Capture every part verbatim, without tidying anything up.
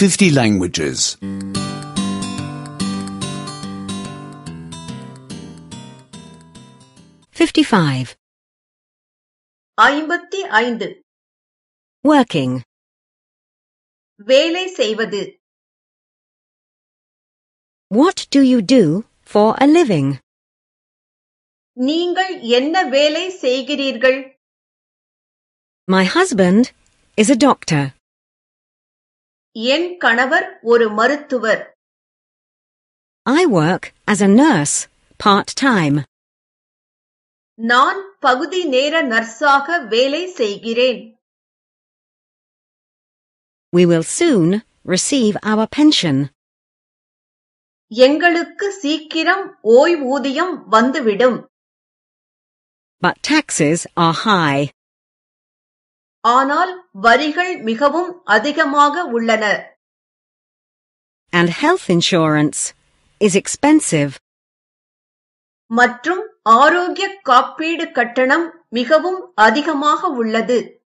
fifty languages. fifty-five. ஐம்பத்தி ஐந்து. Working. வேலை செய்வது. What do you do for a living? நீங்கள் என்ன வேலை செய்கிறீர்கள்? My husband is a doctor. என் கணவர் ஒரு மருத்துவர். I work as a nurse, part-time. நான் பகுதி நேர நர்ஸாக வேலை செய்கிறேன். We will soon receive our pension. எங்களுக்கு சீக்கிரம் ஓய்வூதியம் வந்துவிடும். But taxes are high. ஆனால் வரிகள் மிகவும் அதிகமாக உள்ளன. And health insurance is expensive. மற்றும் ஆரோக்கிய காப்பீடு கட்டணம் மிகவும் அதிகமாக உள்ளது.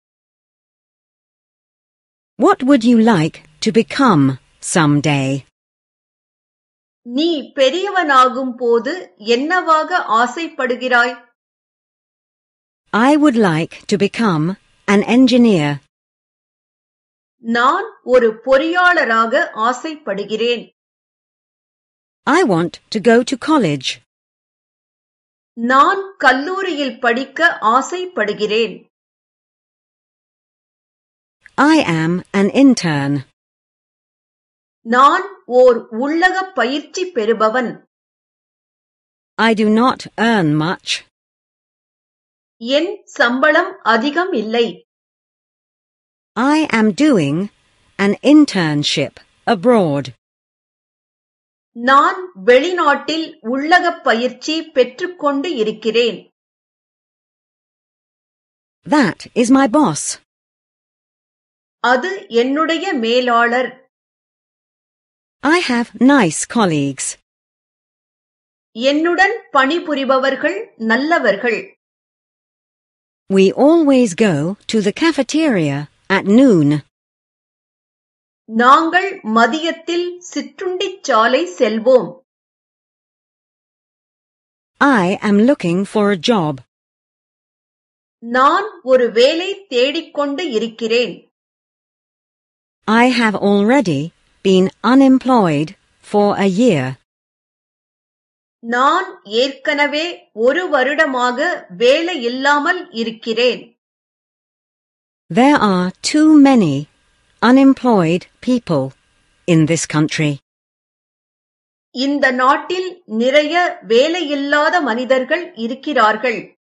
What would you like to become someday? நீ பெரியவனாகும் போது என்னவாக ஆசைப்படுகிறாய்? I would like to become an engineer. நான் ஒரு பொறியாளராக ஆசைப்படுகிறேன். I want to go to college. நான் கல்லூரியில் படிக்க ஆசைப்படுகிறேன். I am an intern. நான் ஓர் உள்ளக பயிற்சி பெறுபவன். I do not earn much. என் சம்பளம் அதிகம் இல்லை. I am doing an internship abroad. நான் வெளிநாட்டில் உள்ளக பயிற்சி பெற்றுக்கொண்டு இருக்கிறேன். That is my boss. அது என்னுடைய மேலாளர். I have nice colleagues. என்னுடன் பணிபுரிபவர்கள் நல்லவர்கள். We always go to the cafeteria at noon. நாங்கள் மதியத்தில் சிற்றுண்டிச் சாலை செல்வோம். I am looking for a job. நான் ஒரு வேலை தேடிக்கொண்டு இருக்கிறேன். I have already been unemployed for a year. நான் ஏற்கனவே ஒரு வருடமாக வேலை இல்லாமல் இருக்கிறேன். There are too many unemployed people in this country. இந்த நாட்டில் நிறைய வேலையில்லாத மனிதர்கள் இருக்கிறார்கள்.